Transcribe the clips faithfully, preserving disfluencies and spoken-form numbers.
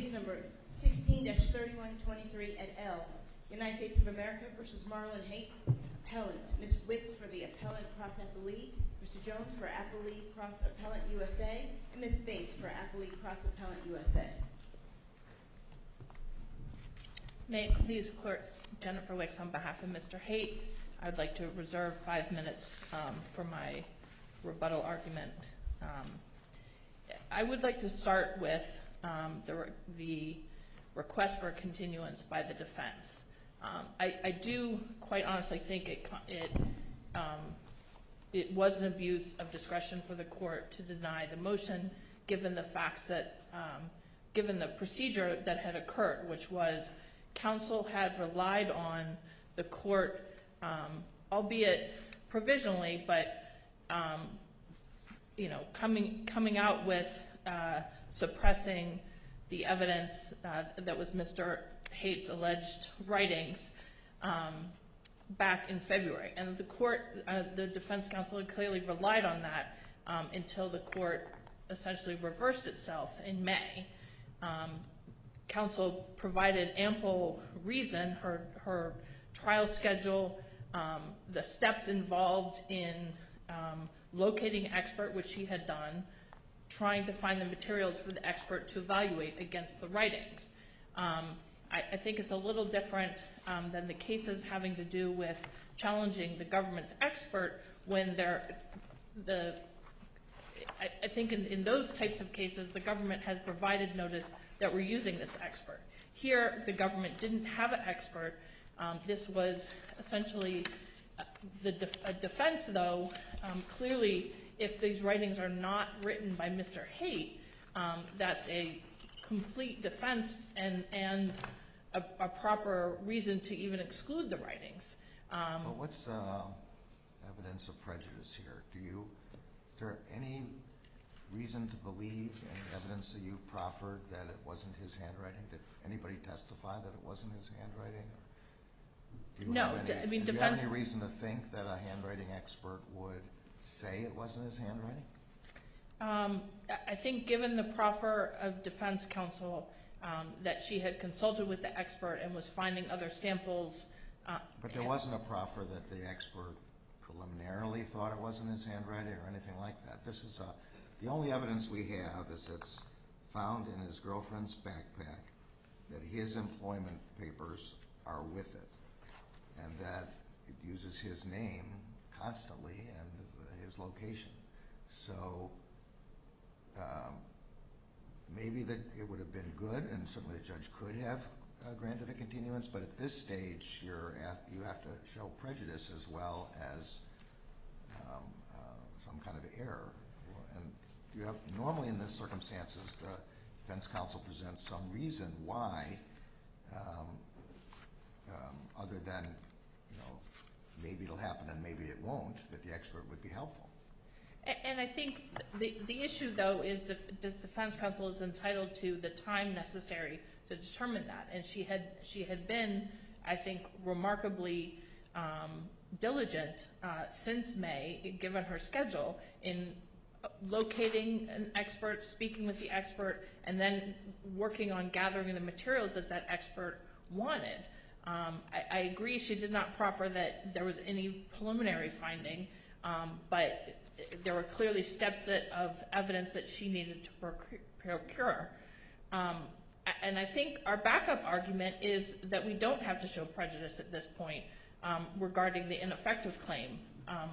Case number sixteen dash thirty-one twenty-three et al. United States of America versus Marlon Haight, appellant. Miz Wicks for the appellant cross appellee, Mister Jones for appellee cross appellant U S A, and Miz Bates for appellee cross appellant U S A. May it please Clerk Jennifer Wicks on behalf of Mister Haight, I would like to reserve five minutes um, for my rebuttal argument. Um, I would like to start with um, the, re the request for a continuance by the defense. Um, I, I do quite honestly think it, it, um, it was an abuse of discretion for the court to deny the motion, given the facts that, um, given the procedure that had occurred, which was counsel had relied on the court, um, albeit provisionally, but um, you know, coming coming out with uh, suppressing the evidence uh, that was Mister Haight's alleged writings um, back in February, and the court, uh, the defense counsel, had clearly relied on that um, until the court essentially reversed itself in May. Um, counsel provided ample reason, her her trial schedule, um, the steps involved in um, locating an expert, which she had done, trying to find the materials for the expert to evaluate against the writings. Um, I, I think it's a little different um, than the cases having to do with challenging the government's expert when they're, the, I, I think in, in those types of cases, the government has provided notice that we're using this expert. Here, the government didn't have an expert. Um, this was essentially uh, the def a defense, though, um, clearly, if these writings are not written by Mister Haight, um, that's a complete defense and, and a, a proper reason to even exclude the writings. Um, well, what's uh, evidence of prejudice here? Do you, is there any reason to believe, any evidence that you proffered that it wasn't his handwriting? Did anybody testify that it wasn't his handwriting? Do you no, have any, I mean, do defense. you have any reason to think that a handwriting expert would say it wasn't his handwriting? Um, I think given the proffer of defense counsel um, that she had consulted with the expert and was finding other samples. Uh, but there wasn't a proffer that the expert preliminarily thought it wasn't his handwriting or anything like that. This is a, the only evidence we have is it's found in his girlfriend's backpack that his employment papers are with it, and that it uses his name constantly and his location. So um, maybe that it would have been good, and certainly the judge could have uh, granted a continuance, but at this stage you're at, you have to show prejudice as well as um, uh, some kind of error. And you have, normally in these circumstances, the defense counsel presents some reason why, um, um, other than, you know, maybe it'll happen and maybe it won't, that the expert would be helpful. And I think the, the issue, though, is the defense counsel is entitled to the time necessary to determine that. And she had, she had been, I think, remarkably um, diligent uh, since May, given her schedule, in locating an expert, speaking with the expert, and then working on gathering the materials that that expert wanted. Um, I, I agree she did not proffer that there was any preliminary finding, um, but there were clearly steps that, of evidence that she needed to procure. Um, and I think our backup argument is that we don't have to show prejudice at this point um, regarding the ineffective claim. Um,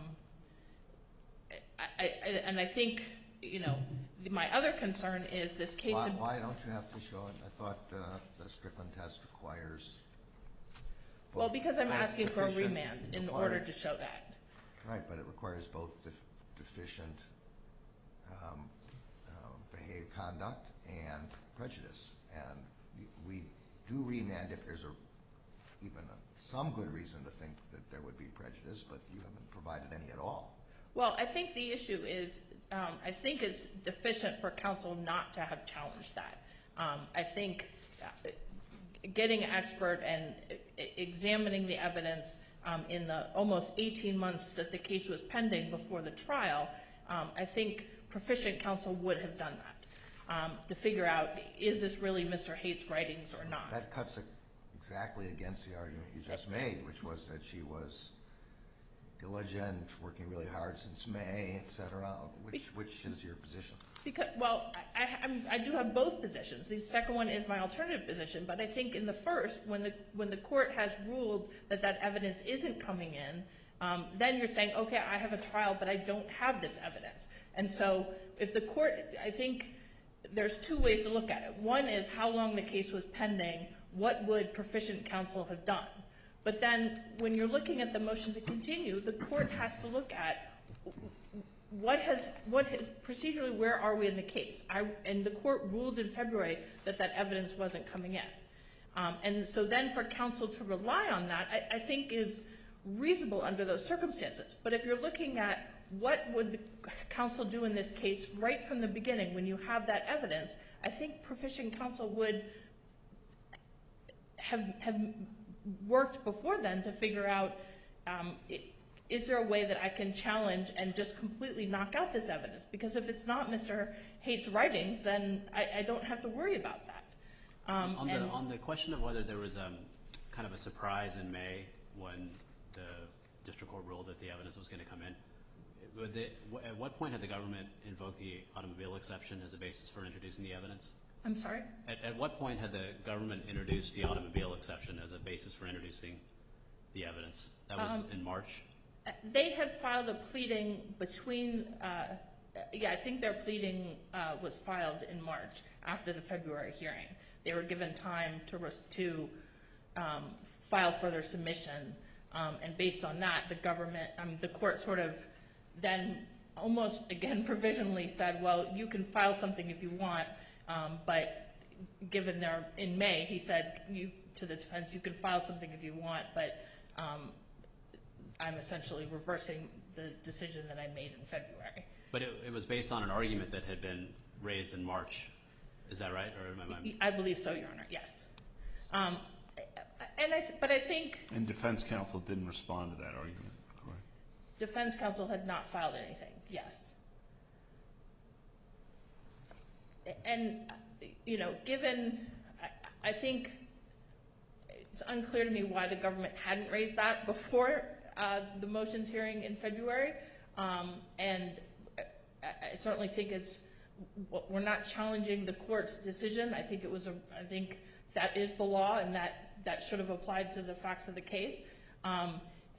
I, I, and I think, you know, my other concern is this case. Why, why don't you have to show it? I thought uh, the Strickland test requires. Well, because I'm asking for a remand in order to show that. Right, but it requires both def deficient um, uh, behaved conduct and prejudice. And we do remand if there's a, even a, some good reason to think that there would be prejudice, but you haven't provided any at all. Well, I think the issue is, um, I think it's deficient for counsel not to have challenged that. Um, I think uh, getting an expert and examining the evidence um, in the almost eighteen months that the case was pending before the trial, um, I think proficient counsel would have done that. um, to figure out, is this really Mister Haight's writings or not? That cuts exactly against the argument you just made, which was that she was diligent, working really hard since May, et cetera. Which, which is your position? Because, well, I, I, I'm, I do have both positions. The second one is my alternative position, but I think in the first, when the when the court has ruled that that evidence isn't coming in, um, then you're saying, okay, I have a trial, but I don't have this evidence. And so if the court, I think there's two ways to look at it. One is how long the case was pending, what would proficient counsel have done? But then when you're looking at the motion to continue, the court has to look at what has, what has, procedurally, where are we in the case? I, and the court ruled in February that that evidence wasn't coming in. Um, and so then for counsel to rely on that, I, I think is reasonable under those circumstances. But if you're looking at what would the counsel do in this case right from the beginning when you have that evidence, I think proficient counsel would have, have worked before then to figure out, um, it, is there a way that I can challenge and just completely knock out this evidence? Because if it's not Mister Haight's writings, then I, I don't have to worry about that. Um, on, the, on the question of whether there was um, kind of a surprise in May when the district court ruled that the evidence was going to come in, would they, at what point had the government invoked the automobile exception as a basis for introducing the evidence? I'm sorry? At, at what point had the government introduced the automobile exception as a basis for introducing the evidence? That was um, in March? They had filed a pleading between, uh, yeah, I think their pleading uh, was filed in March after the February hearing. They were given time to, to um, file further submission, um, and based on that, the government, um, the court sort of then almost, again, provisionally said, well, you can file something if you want, um, but given their, in May, he said you to the defense, you can file something if you want, but um, I'm essentially reversing the decision that I made in February. But it, it was based on an argument that had been raised in March. Is that right? Or am I... I believe so, Your Honor, yes. Um, and I th but I think... And defense counsel didn't respond to that argument, correct? Defense counsel had not filed anything, yes. And, you know, given... I, I think it's unclear to me why the government hadn't raised that before Uh, the motions hearing in February, um, and I, I certainly think it's, we're not challenging the court's decision. I think it was a, I think that is the law, and that, that should have applied to the facts of the case. Um,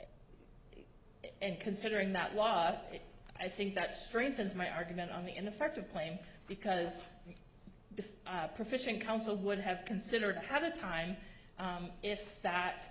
and considering that law, it, I think that strengthens my argument on the ineffective claim, because uh, proficient counsel would have considered ahead of time um, if that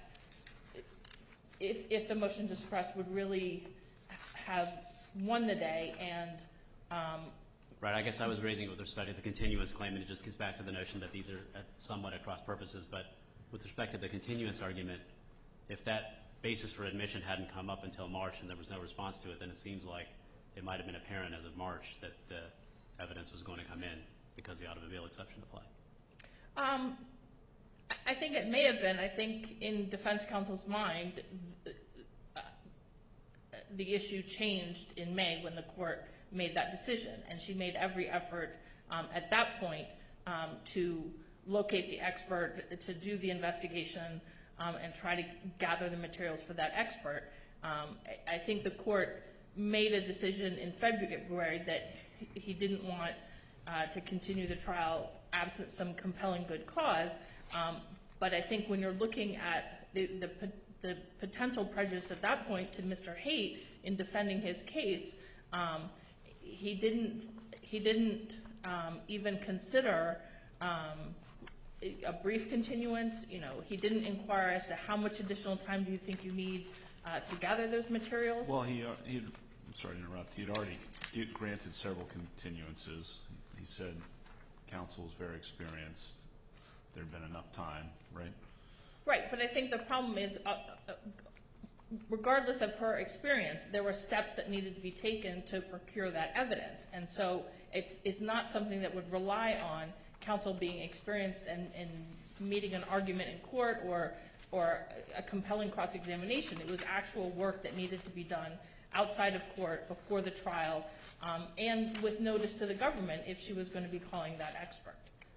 If, if the motion to suppress would really have won the day. And um, right, I guess I was raising it with respect to the continuance claim, and it just gets back to the notion that these are at somewhat at cross purposes. But with respect to the continuance argument, if that basis for admission hadn't come up until March and there was no response to it, then it seems like it might have been apparent as of March that the evidence was going to come in because the automobile exception applied. Um, I think it may have been. I think in defense counsel's mind, uh, the issue changed in May when the court made that decision, and she made every effort um, at that point um, to locate the expert, to do the investigation, um, and try to gather the materials for that expert. Um, I, I think the court made a decision in February that he didn't want uh, to continue the trial absent some compelling good cause. Um, but I think when you're looking at the, the, the potential prejudice at that point to Mister Haight in defending his case, um, he didn't, he didn't um, even consider um, a brief continuance. You know, he didn't inquire as to how much additional time do you think you need uh, to gather those materials. Well, he, uh, he I'm sorry to interrupt. He had already granted several continuances. He said counsel is very experienced. There'd been enough time, right? Right, but I think the problem is, uh, uh, regardless of her experience, there were steps that needed to be taken to procure that evidence, and so it's it's not something that would rely on counsel being experienced and, and meeting an argument in court or or a compelling cross-examination. It was actual work that needed to be done outside of court before the trial, um, and with notice to the government if she was going to be calling that expert.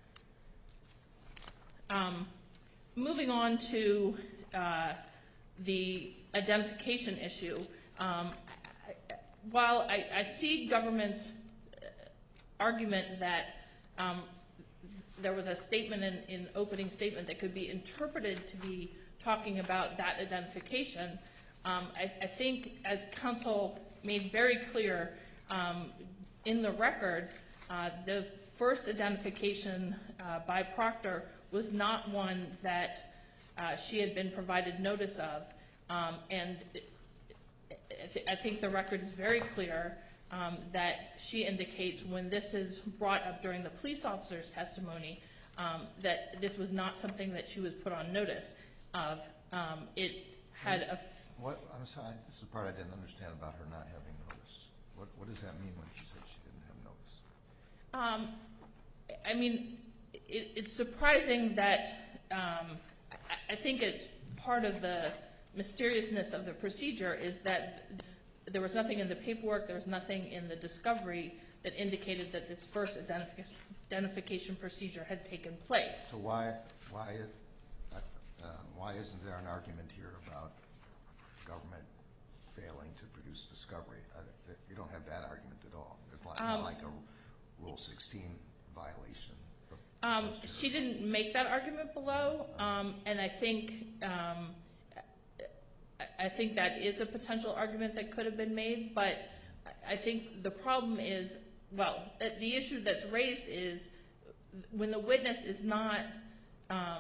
Um, moving on to uh, the identification issue, um, I, I, while I, I see government's argument that um, there was a statement in, in opening statement that could be interpreted to be talking about that identification, um, I, I think as counsel made very clear um, in the record, uh, the first identification uh, by Proctor was not one that uh, she had been provided notice of, um, and I, th I think the record is very clear um, that she indicates when this is brought up during the police officer's testimony um, that this was not something that she was put on notice of. Um, it had a... F What, I'm sorry, this is the part I didn't understand about her not having notice. What, what does that mean when she said she didn't have notice? Um, I mean, it, it's surprising that um, I, I think it's part of the mysteriousness of the procedure is that there was nothing in the paperwork, there was nothing in the discovery that indicated that this first identif identification procedure had taken place. So why, why, uh, uh, why isn't there an argument here about government failing to produce discovery? Uh, you don't have that argument at all. It's not, Um, not like a Rule sixteen violation. Um, she didn't make that argument below, um, and I think um, I think that is a potential argument that could have been made, but I think the problem is, well, the issue that's raised is when the witness is not, um,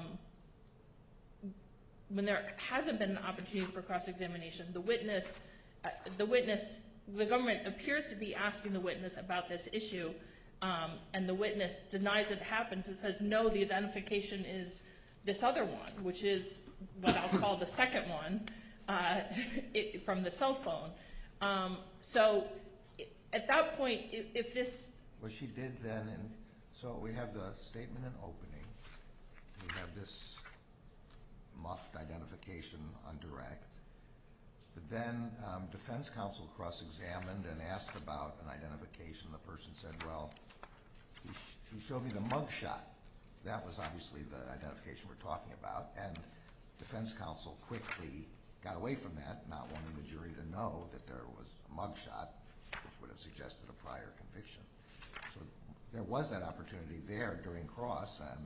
when there hasn't been an opportunity for cross-examination, the witness, uh, the witness, the government appears to be asking the witness about this issue, um, and the witness denies it happens and says, no, the identification is this other one, which is what I'll call the second one. Uh, it, from the cell phone. Um, so it, at that point, if, if this... Well, she did then, and so we have the statement in opening. We have this muffed identification on direct. But then um, defense counsel cross-examined and asked about an identification. The person said, well, he, sh he showed me the mug shot. That was obviously the identification we're talking about. And defense counsel quickly got away from that, not wanting the jury to know that there was a mugshot, which would have suggested a prior conviction. So there was that opportunity there during cross and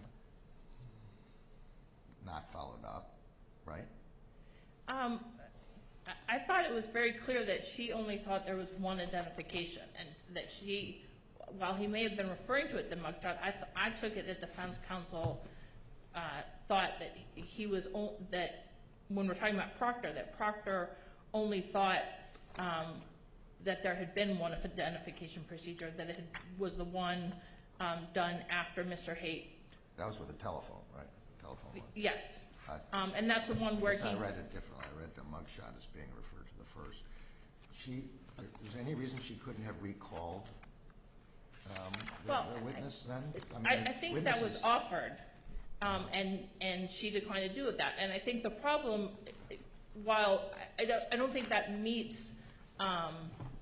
not followed up, right? Um, I, I thought it was very clear that she only thought there was one identification, and that she, while he may have been referring to it, the mugshot, I, th I took it that defense counsel uh, thought that he was, that when we're talking about Proctor, that Proctor only thought um, that there had been one identification procedure, that it had, was the one um, done after Mister Haight. That was with a telephone, right? Telephone one. Yes. I, Um, and that's the one where I he... read it differently. I read the mugshot as being referred to the first. She, is there any reason she couldn't have recalled um, the, Well, the witness then? I, mean, I think that was witnesses- offered, um, and and she declined to do with that. And I think the problem, while I, I, don't, I don't think that meets um,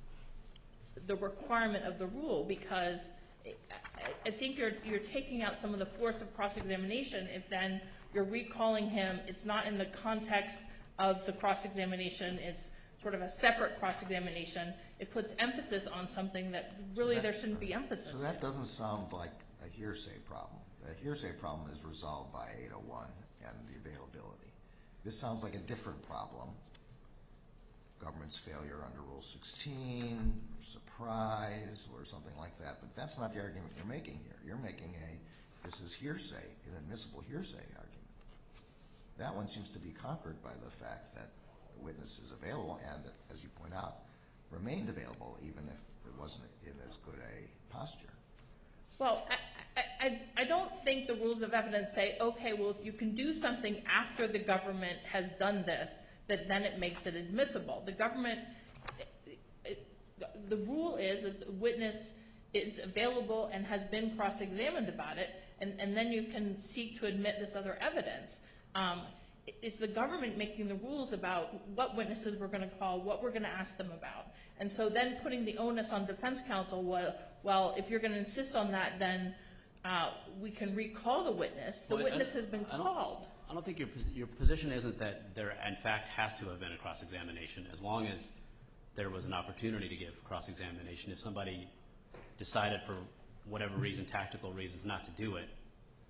the requirement of the rule, because I, I think you're you're taking out some of the force of cross-examination if then you're recalling him. It's not in the context of the cross-examination. It's sort of a separate cross-examination. It puts emphasis on something that really So that- there shouldn't be emphasis So that to. doesn't sound like a hearsay problem. The hearsay problem is resolved by eight oh one and the availability. This sounds like a different problem. Government's failure under Rule sixteen, or surprise, or something like that. But that's not the argument you're making here. You're making a, this is hearsay, an admissible hearsay argument. That one seems to be conquered by the fact that the witness is available and, as you point out, remained available even if it wasn't in as good a posture. Well, I, I, I, I don't think the rules of evidence say, okay, well, if you can do something after the government has done this, that then it makes it admissible. The government, it, it, the rule is that the witness is available and has been cross-examined about it, and, and then you can seek to admit this other evidence. Um, it's the government making the rules about what witnesses we're going to call, what we're going to ask them about. And so then putting the onus on defense counsel, well, well if you're going to insist on that, then uh, we can recall the witness. The Well, witness I- has been I don't- called. I don't think your, pos- your position isn't that there, in fact, has to have been a cross-examination, as long as there was an opportunity to give cross-examination. If somebody decided for whatever reason, tactical reasons, not to do it,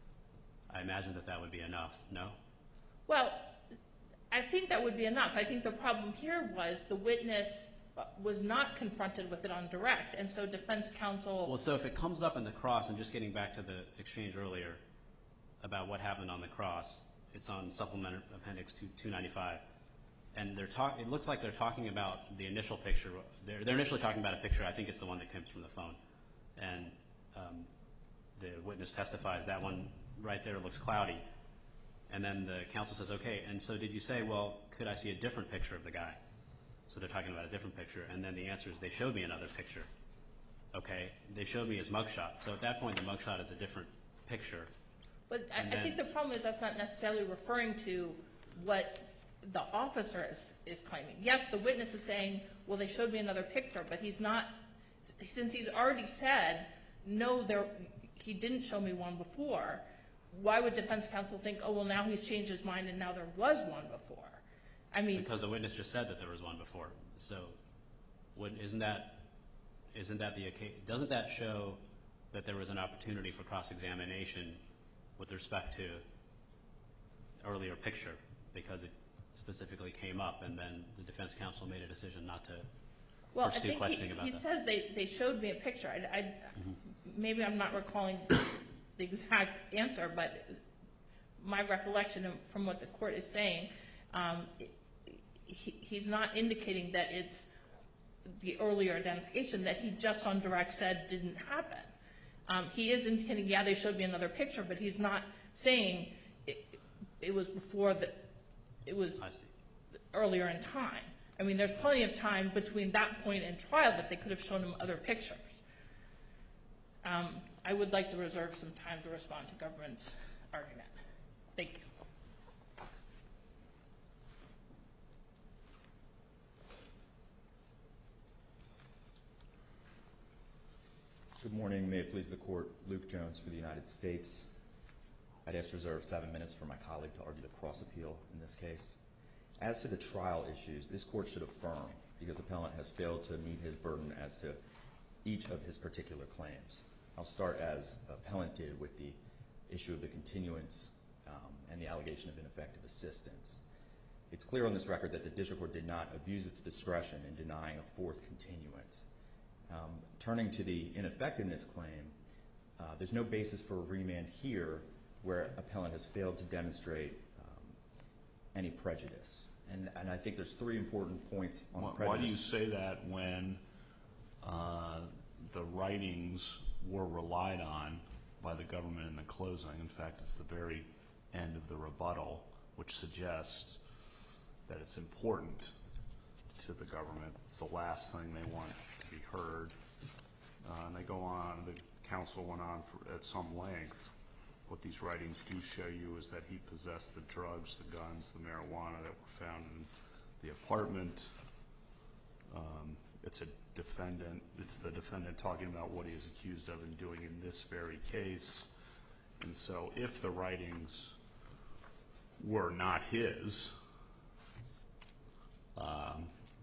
I imagine that that would be enough, no? Well, I think that would be enough. I think the problem here was the witness was not confronted with it on direct, and so defense counsel... Well, so if it comes up in the cross, and just getting back to the exchange earlier about what happened on the cross, it's on Supplement Appendix two ninety-five, and they're talk. It looks like they're talking about the initial picture. They're, they're initially talking about a picture. I think it's the one that comes from the phone, and um, the witness testifies that one right there looks cloudy, and then the counsel says, "Okay." And so, did you say, "Well, could I see a different picture of the guy?" So they're talking about a different picture, and then the answer is, "They showed me another picture." Okay, they showed me his mugshot. So at that point, the mugshot is a different picture. But I, I think the problem is that's not necessarily referring to what the officer is, is claiming. Yes, the witness is saying, well, they showed me another picture, but he's not, since he's already said, no, there, he didn't show me one before, why would defense counsel think, oh, well, now he's changed his mind and now there was one before? I mean... Because the witness just said that there was one before. So wouldn't, isn't that, isn't that the, doesn't that show that there was an opportunity for cross-examination with respect to earlier picture, because it specifically came up, and then the defense counsel made a decision not to well, pursue I think questioning he, about he that. says they, they showed me a picture. I, I, Mm-hmm. Maybe I'm not recalling the exact answer, but my recollection of, from what the court is saying, um, he, he's not indicating that it's the earlier identification that he just on direct said didn't happen. Um, he is indicating, yeah, they showed me another picture, but he's not saying it, it was before the, it was I see. earlier in time. I mean, there's plenty of time between that point and trial that they could have shown him other pictures. Um, I would like to reserve some time to respond to government's argument. Thank you. Good morning. May it please the Court. Luke Jones for the United States. I'd ask to reserve seven minutes for my colleague to argue the cross-appeal in this case. As to the trial issues, this Court should affirm because appellant has failed to meet his burden as to each of his particular claims. I'll start as appellant did with the issue of the continuance um, and the allegation of ineffective assistance. It's clear on this record that the district court did not abuse its discretion in denying a fourth continuance. Um, turning to the ineffectiveness claim, uh, there's no basis for a remand here where appellant has failed to demonstrate um, any prejudice. And, and I think there's three important points on Why, prejudice. why do you say that when uh, the writings were relied on by the government in the closing? In fact, it's the very end of the rebuttal, which suggests that it's important to the government. It's the last thing they want to be heard. Uh, and they go on, the counsel went on for, at some length. What these writings do show you is that he possessed the drugs, the guns, the marijuana that were found in the apartment. Um, it's a defendant, it's the defendant talking about what he is accused of and doing in this very case. And so if the writings were not his, um,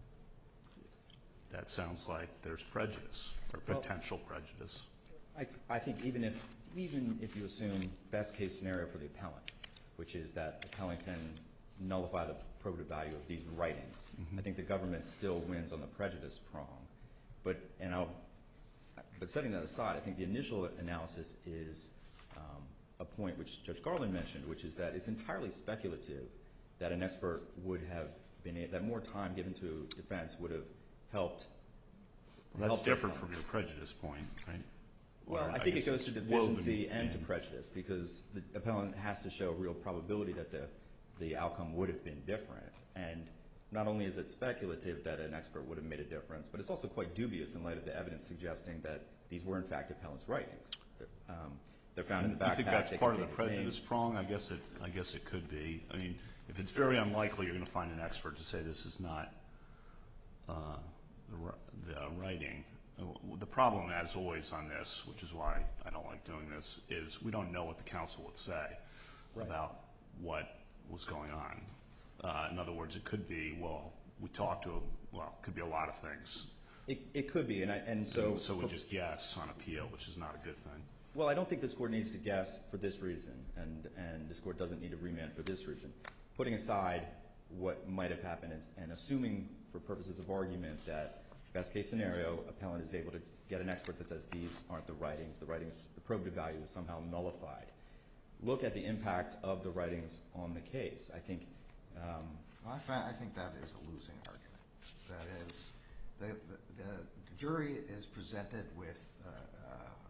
that sounds like there's prejudice or Well, potential prejudice. I, I think even if even if you assume best case scenario for the appellant, which is that the appellant can nullify the probative value of these writings, Mm-hmm. I think the government still wins on the prejudice prong. But and I'll but setting that aside, I think the initial analysis is um, a point which Judge Garland mentioned, which is that it's entirely speculative that an expert would have been a, that more time given to defense would have helped. Well, that's helped different the- from your prejudice point, right? Well, Or I think guess it goes to it's woven deficiency and to in. prejudice because the appellant has to show real probability that the, the outcome would have been different. And not only is it speculative that an expert would have made a difference, but it's also quite dubious in light of the evidence suggesting that these were in fact appellant's writings. Um, They're found in the backpack. You think that's they part of the contain his name. prejudice prong? I guess it, I guess it could be. I mean, if it's very unlikely you're going to find an expert to say this is not uh, the, the writing. The problem, as always on this, which is why I don't like doing this, is we don't know what the counsel would say Right. about what was going on. Uh, in other words, it could be, well, we talked to, well, it could be a lot of things. It, it could be, and I, and so so we for- just guess on appeal, which is not a good thing. Well, I don't think this court needs to guess for this reason, and, and this court doesn't need to remand for this reason. Putting aside what might have happened and, and assuming for purposes of argument that best case scenario, appellant is able to get an expert that says these aren't the writings, the writings, the probative value is somehow nullified. Look at the impact of the writings on the case. I think um, Well, I, find, I think that is a losing argument. That is, the, the, the jury is presented with uh, uh,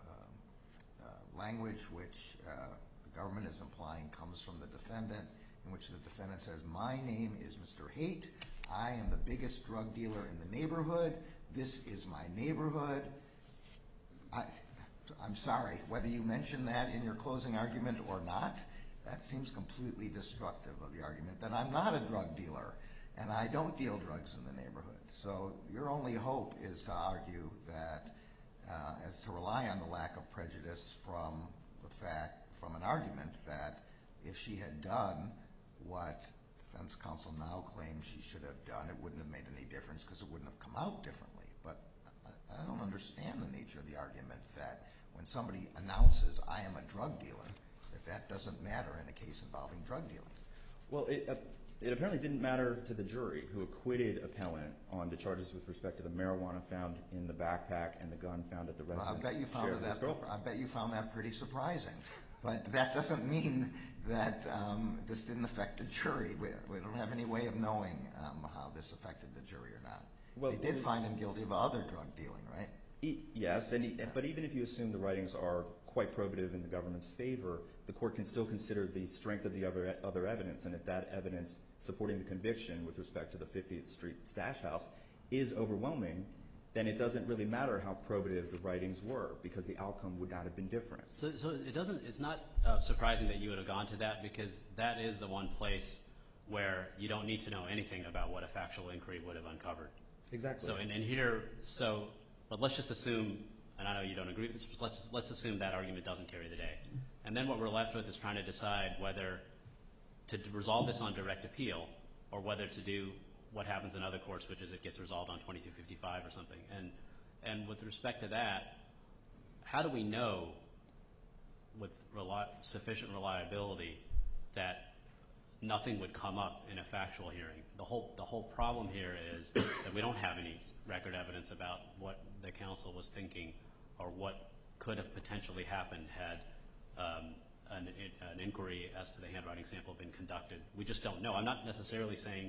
uh, language which uh, the government is implying comes from the defendant, in which the defendant says, my name is Mister Haight, I am the biggest drug dealer in the neighborhood, this is my neighborhood. I, I'm sorry, whether you mention that in your closing argument or not, that seems completely destructive of the argument that I'm not a drug dealer and I don't deal drugs in the neighborhood. So your only hope is to argue that, uh, as to rely on the lack of prejudice from the fact, from an argument that if she had done what defense counsel now claims she should have done, it wouldn't have made any difference because it wouldn't have come out differently. But I, I don't understand the nature of the argument that when somebody announces I am a drug dealer, that that doesn't matter in a case involving drug dealing. Well, it, uh, it apparently didn't matter to the jury who acquitted appellant on the charges with respect to the marijuana found in the backpack and the gun found at the Well, residence. I bet you found shared with his that. girlfriend. I bet you found that pretty surprising. But that doesn't mean that um, this didn't affect the jury. We, we don't have any way of knowing um, how this affected the jury or not. Well, they did well, find him guilty of other drug dealing, right? E- yes, and he, but even if you assume the writings are quite probative in the government's favor, the court can still consider the strength of the other, other evidence, and if that evidence supporting the conviction with respect to the fiftieth Street stash house is overwhelming, then it doesn't really matter how probative the writings were because the outcome would not have been different. So, so it doesn't. It's not uh, surprising that you would have gone to that because that is the one place where you don't need to know anything about what a factual inquiry would have uncovered. Exactly. So, and, and here, so, but let's just assume, and I know you don't agree with this, but let's let's assume that argument doesn't carry the day, and then what we're left with is trying to decide whether to resolve this on direct appeal or whether to do what happens in other courts, which is it gets resolved on twenty-two fifty-five or something. And and with respect to that, how do we know with reli- sufficient reliability that nothing would come up in a factual hearing? The whole the whole problem here is that we don't have any record evidence about what the counsel was thinking or what could have potentially happened had um, an, an inquiry as to the handwriting sample been conducted. We just don't know. I'm not necessarily saying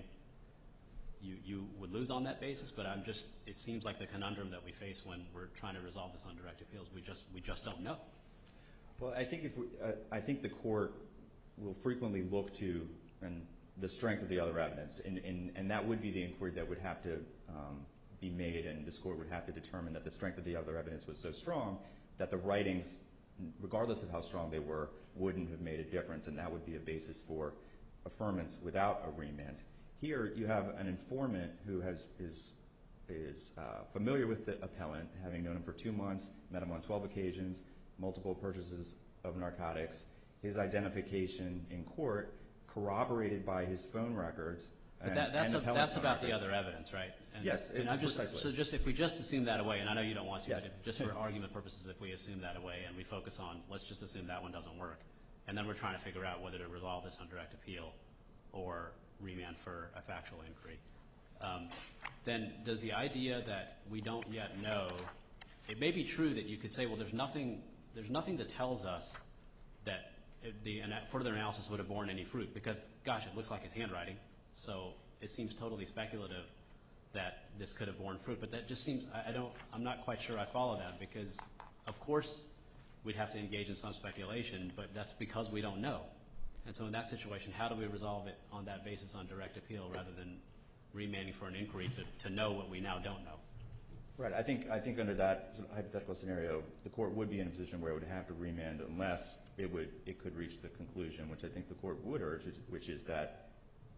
You, you would lose on that basis, but I'm just, it seems like the conundrum that we face when we're trying to resolve this on direct appeals. We just, we just don't know. Well, I think if we, uh, I think the court will frequently look to and the strength of the other evidence, and, and, and that would be the inquiry that would have to um, be made, and this court would have to determine that the strength of the other evidence was so strong that the writings, regardless of how strong they were, wouldn't have made a difference, and that would be a basis for affirmance without a remand. Here you have an informant who has is is uh, familiar with the appellant, having known him for two months, met him on twelve occasions, multiple purchases of narcotics. His identification in court corroborated by his phone records. But and, that, that's, and a, that's phone about the records. other evidence, right? And, Yes, and it- I'm just, precisely. so just if we just assume that away, and I know you don't want to, Yes. but if, just for argument purposes, if we assume that away and we focus on, let's just assume that one doesn't work, and then we're trying to figure out whether to resolve this on direct appeal or remand for a factual inquiry. Um, then does the idea that we don't yet know, it may be true that you could say, well, there's nothing, there's nothing that tells us that it, the ana- further analysis would have borne any fruit because, gosh, it looks like his handwriting, so it seems totally speculative that this could have borne fruit. But that just seems, I, I don't, I'm not quite sure I follow that because, of course, we'd have to engage in some speculation, but that's because we don't know. And so in that situation, how do we resolve it on that basis on direct appeal rather than remanding for an inquiry to, to know what we now don't know? Right. I think I think under that sort of hypothetical scenario, the court would be in a position where it would have to remand unless it would it could reach the conclusion, which I think the court would urge, which is that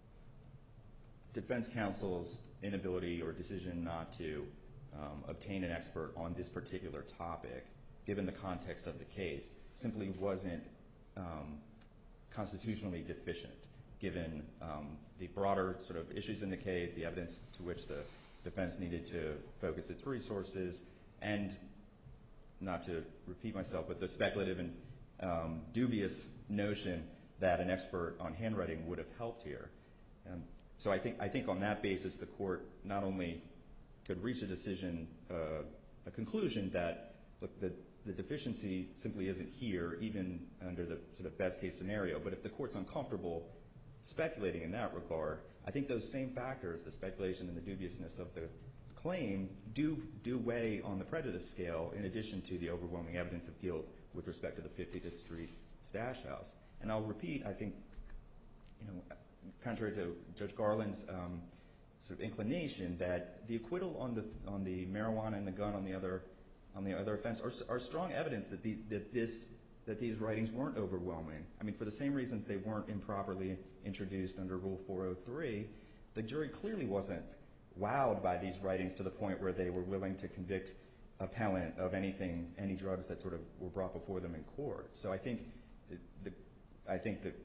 defense counsel's inability or decision not to um, obtain an expert on this particular topic, given the context of the case, simply wasn't um, constitutionally deficient, given um, the broader sort of issues in the case, the evidence to which the defense needed to focus its resources, and not to repeat myself, but the speculative and um, dubious notion that an expert on handwriting would have helped here. Um, so I think I think on that basis, the court not only could reach a decision, uh, a conclusion that look, the the deficiency simply isn't here, even under the sort of best case scenario. But if the court's uncomfortable speculating in that regard, I think those same factors, the speculation and the dubiousness of the claim, do do weigh on the prejudice scale, in addition to the overwhelming evidence of guilt with respect to the fiftieth Street stash house. And I'll repeat, I think, you know, contrary to Judge Garland's um, sort of inclination, that the acquittal on the on the marijuana and the gun on the other on the other offense are, are strong evidence that the that this that these writings weren't overwhelming. I mean, for the same reasons they weren't improperly introduced under Rule four oh three, the jury clearly wasn't wowed by these writings to the point where they were willing to convict appellant of anything, any drugs that sort of were brought before them in court. So I think, the, I think that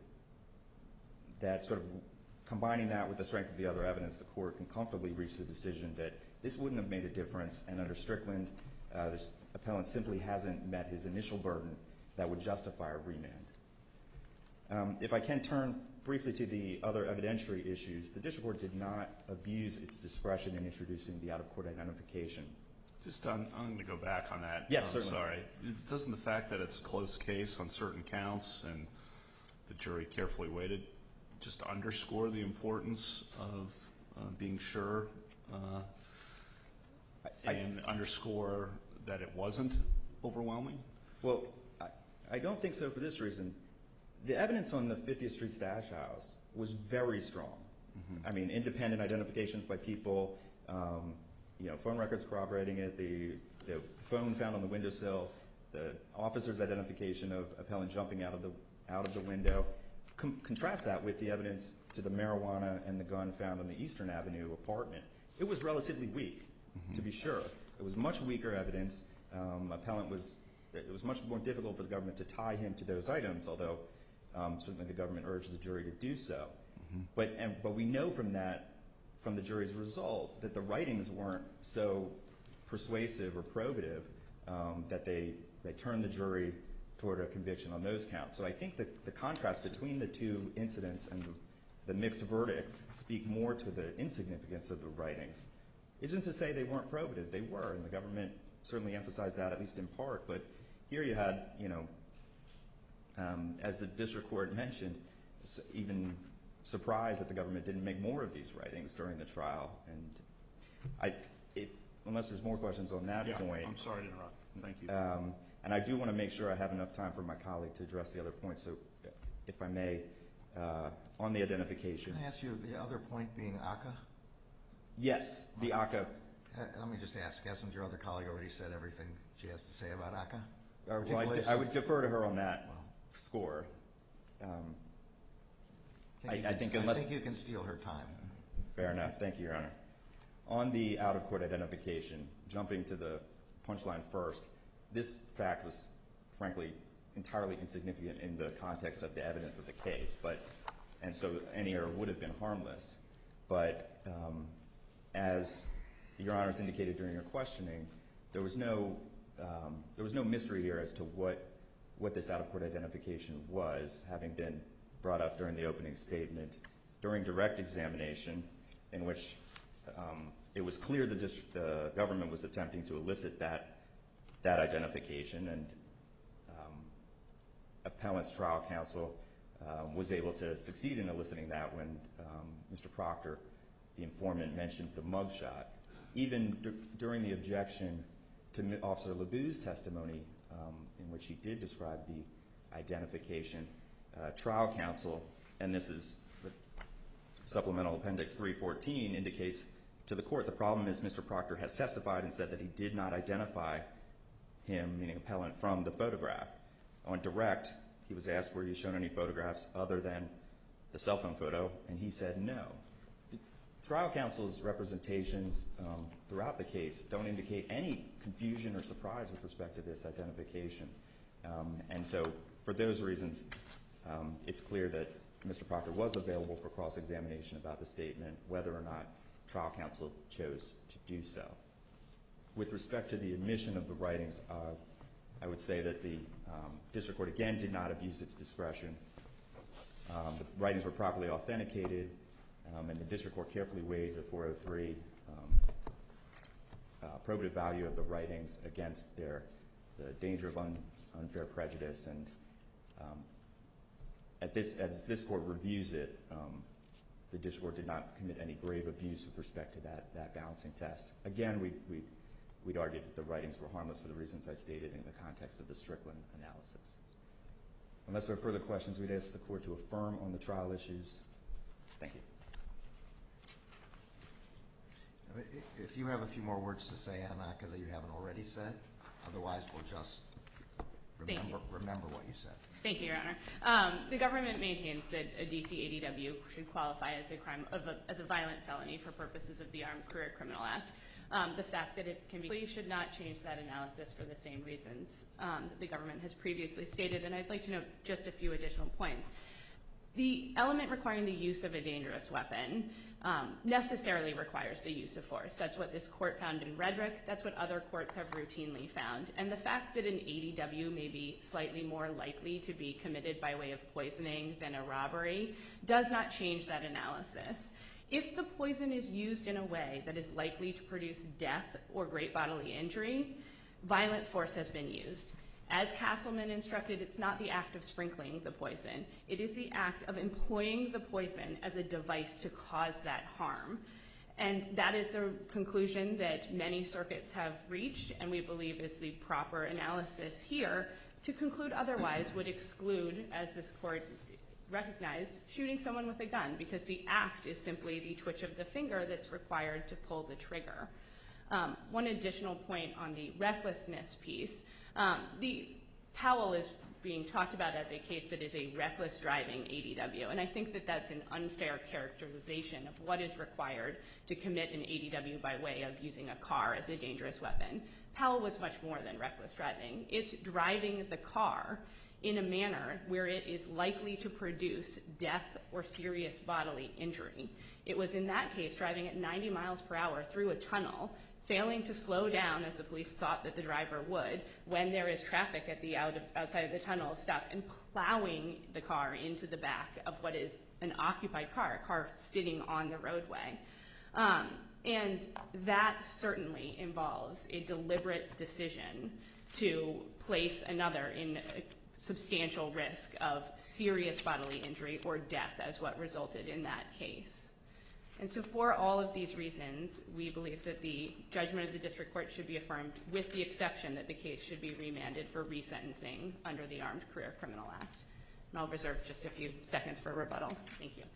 that sort of combining that with the strength of the other evidence, the court can comfortably reach the decision that this wouldn't have made a difference, and under Strickland, uh, the appellant simply hasn't met his initial burden that would justify a remand. Um, if I can turn briefly to the other evidentiary issues, the district court did not abuse its discretion in introducing the out-of-court identification. Just, I'm, I'm going to go back on that. Yes, I'm certainly. sorry. Doesn't the fact that it's a close case on certain counts and the jury carefully weighted just underscore the importance of uh, being sure uh, I, and underscore that it wasn't overwhelming? Well, I, I don't think so for this reason. The evidence on the fiftieth Street stash house was very strong. Mm-hmm. I mean, independent identifications by people, um, you know, phone records corroborating it, the, the phone found on the windowsill, the officer's identification of appellant jumping out of the out of the window. Com- contrast that with the evidence to the marijuana and the gun found on the Eastern Avenue apartment. It was relatively weak, mm-hmm. to be sure. It was much weaker evidence. Um, appellant was, it was much more difficult for the government to tie him to those items, although um, certainly the government urged the jury to do so. Mm-hmm. But and, but we know from that, from the jury's result, that the writings weren't so persuasive or probative um, that they they turned the jury toward a conviction on those counts. So I think that the contrast between the two incidents and the, the mixed verdict speak more to the insignificance of the writings. It isn't to say they weren't probative. They were, and the government certainly emphasized that, at least in part. But here you had, you know, um, as the district court mentioned, even surprised that the government didn't make more of these writings during the trial. And I, if, unless there's more questions on that yeah, point. I'm sorry to interrupt. Thank you. Um, and I do want to make sure I have enough time for my colleague to address the other points. So if I may, uh, on the identification. Can I ask you the other point being A C A? Yes, the A C A. Uh, let me just ask, hasn't your other colleague already said everything she has to say about A C A? Uh, well, I, d- I would defer to her on that well, score. Um, I think, I, I, think unless I think you can steal her time. Fair enough. Thank you, Your Honor. On the out-of-court identification, jumping to the punchline first, this fact was, frankly, entirely insignificant in the context of the evidence of the case, but and so any error would have been harmless. But um, as Your Honor's indicated during your questioning, there was no um, there was no mystery here as to what what this out-of-court identification was, having been brought up during the opening statement, during direct examination, in which um, it was clear the, district, the government was attempting to elicit that that identification, and um, appellant's trial counsel um, was able to succeed in eliciting that when um, Mister Proctor, the informant, mentioned the mugshot. Even d- during the objection to Officer LeBou's testimony, um, in which he did describe the identification, uh, trial counsel, and this is the supplemental appendix three fourteen, indicates to the court, the problem is Mister Proctor has testified and said that he did not identify him, meaning appellant, from the photograph. On direct, he was asked were you shown any photographs other than the cell phone photo, and he said no. The trial counsel's representations um, throughout the case don't indicate any confusion or surprise with respect to this identification. Um, and so for those reasons, um, it's clear that Mister Proctor was available for cross-examination about the statement, whether or not trial counsel chose to do so. With respect to the admission of the writings, uh, I would say that the um, district court, again, did not abuse its discretion. Um, the writings were properly authenticated, um, and the district court carefully weighed the four oh three um, uh, probative value of the writings against their the danger of un, unfair prejudice. And um, at this, as this court reviews it, um, the district court did not commit any grave abuse with respect to that, that balancing test. Again, we, we, we'd argue that the writings were harmless for the reasons I stated in the context of the Strickland analysis. Unless there are further questions, we'd ask the court to affirm on the trial issues. Thank you. If you have a few more words to say, Anaka, that you haven't already said, otherwise we'll just remember, remember what you said. Thank you, Your Honor. Um, the government maintains that a D C A D W should qualify as a crime of a, as a violent felony for purposes of the Armed Career Criminal Act. Um, the fact that it can be should not change that analysis for the same reasons um, that the government has previously stated, and I'd like to note just a few additional points. The element requiring the use of a dangerous weapon um, necessarily requires the use of force. That's what this court found in Redrick. That's what other courts have routinely found. And the fact that an A D W may be slightly more likely to be committed by way of poisoning than a robbery does not change that analysis. If the poison is used in a way that is likely to produce death or great bodily injury, violent force has been used. As Castleman instructed, it's not the act of sprinkling the poison. It is the act of employing the poison as a device to cause that harm. And that is the conclusion that many circuits have reached, and we believe is the proper analysis here. To conclude otherwise would exclude, as this court recognized, shooting someone with a gun, because the act is simply the twitch of the finger that's required to pull the trigger. Um, one additional point on the recklessness piece. Um, the Powell is being talked about as a case that is a reckless driving A D W, and I think that that's an unfair characterization of what is required to commit an A D W by way of using a car as a dangerous weapon. Powell was much more than reckless driving. It's driving the car in a manner where it is likely to produce death or serious bodily injury. It was in that case driving at ninety miles per hour through a tunnel, failing to slow down as the police thought that the driver would when there is traffic at the out of, outside of the tunnel, stop, and plowing the car into the back of what is an occupied car, a car sitting on the roadway. Um, and that certainly involves a deliberate decision to place another in a substantial risk of serious bodily injury or death as what resulted in that case. And so for all of these reasons, we believe that the judgment of the district court should be affirmed, with the exception that the case should be remanded for resentencing under the Armed Career Criminal Act. And I'll reserve just a few seconds for rebuttal. Thank you.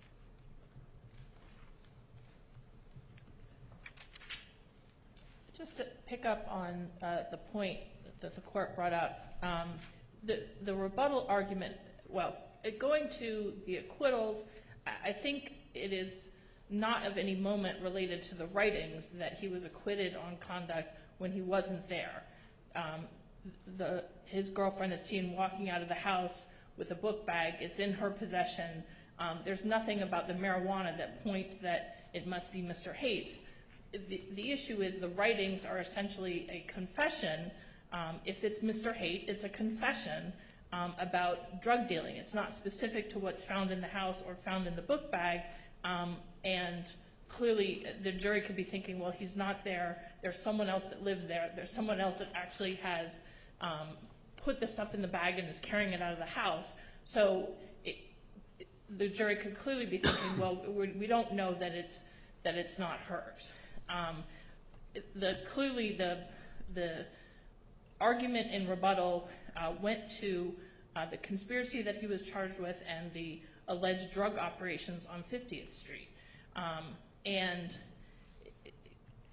Just to pick up on uh, the point that the court brought up, um, the, the rebuttal argument, well, it, going to the acquittals, I, I think it is not of any moment related to the writings that he was acquitted on conduct when he wasn't there. Um, the, his girlfriend is seen walking out of the house with a book bag. It's in her possession. Um, there's nothing about the marijuana that points that it must be Mister Hates. The, the issue is the writings are essentially a confession. Um, if it's Mister Hate, it's a confession um, about drug dealing. It's not specific to what's found in the house or found in the book bag. Um, and clearly the jury could be thinking, well, he's not there. There's someone else that lives there. There's someone else that actually has um, put the stuff in the bag and is carrying it out of the house. So it, it, the jury could clearly be thinking, well, we're, we don't know that it's that it's not hers. Um, the clearly the the argument in rebuttal uh, went to uh, the conspiracy that he was charged with and the alleged drug operations on fiftieth street. Um, and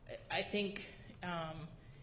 I think um,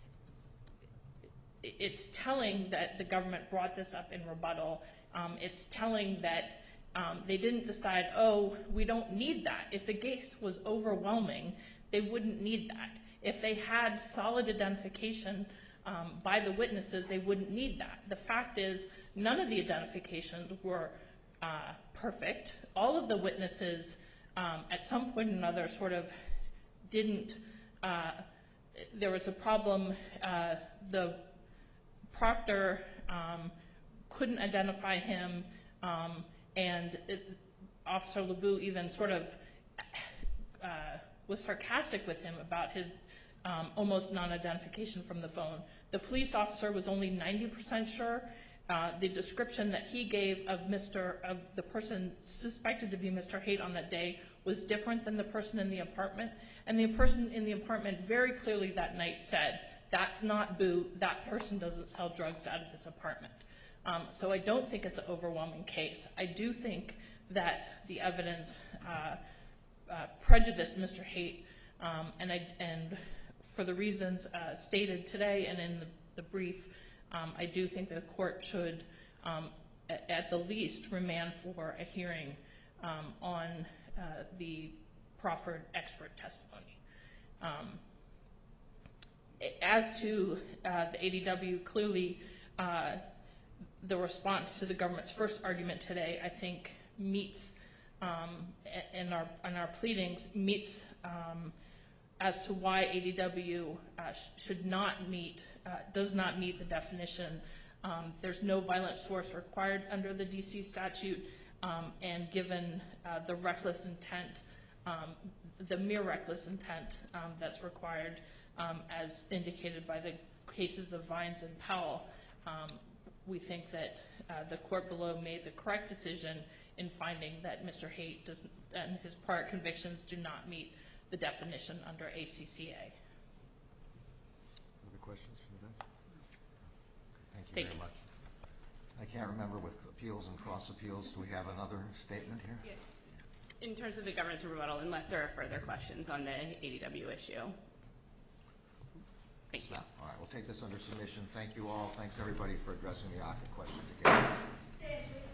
i- it's telling that the government brought this up in rebuttal. Um, it's telling that um, they didn't decide, oh, we don't need that. If the case was overwhelming, they wouldn't need that. If they had solid identification um, by the witnesses, they wouldn't need that. The fact is, none of the identifications were uh, perfect. All of the witnesses, um, at some point or another, sort of didn't, uh, there was a problem, uh, the proctor um, couldn't identify him, um, and it, Officer LeBoux even sort of uh, was sarcastic with him about his um, almost non-identification from the phone. The police officer was only ninety percent sure. Uh, the description that he gave of Mister of the person suspected to be Mister Haight on that day was different than the person in the apartment, and the person in the apartment very clearly that night said, "That's not Boo. That person doesn't sell drugs out of this apartment." Um, so I don't think it's an overwhelming case. I do think that the evidence uh, uh, prejudiced Mister Haight, um, and I and for the reasons uh, stated today and in the, the brief, um, I do think the court should, um, at, at the least, remand for a hearing um, on uh, the proffered expert testimony. Um, as to uh, the A D W, clearly uh, the response to the government's first argument today, I think, meets um, in our in our pleadings meets um, as to why A D W uh, sh should not meet uh, does not meet the definition. Um, there's no violent force required under the D C statute, um, and given uh, the reckless intent, um, the mere reckless intent um, that's required, um, as indicated by the cases of Vines and Powell, um, we think that uh, the court below made the correct decision in finding that Mister Haight does, and his prior convictions do not meet the definition under A C C A. Other questions from the bench? Thank you Thank very you. much. I can't remember with appeals and cross appeals. Do we have another statement here? Yes. In terms of the government's rebuttal, unless there are further questions on the A D W issue. Thank you. All right, we'll take this under submission. Thank you all. Thanks everybody for addressing the A C C A question together.